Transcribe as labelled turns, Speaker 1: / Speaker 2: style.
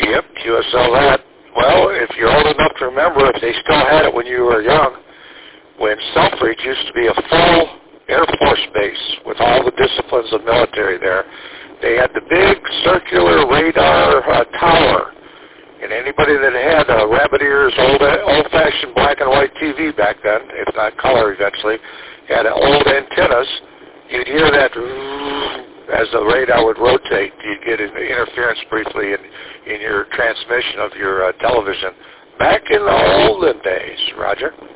Speaker 1: Yep, QSL that. Well, if you're old enough to remember, if they still had it when you were young, when Selfridge used to be a full Air Force base with all the disciplines of military there, they had the big circular radar tower. And anybody that had a rabbit ears, old-fashioned black and white TV back then, if not color eventually, had old antennas, you'd hear that as the radar would rotate. You'd get an interference briefly in your transmission of your television. Back in the olden days, Roger.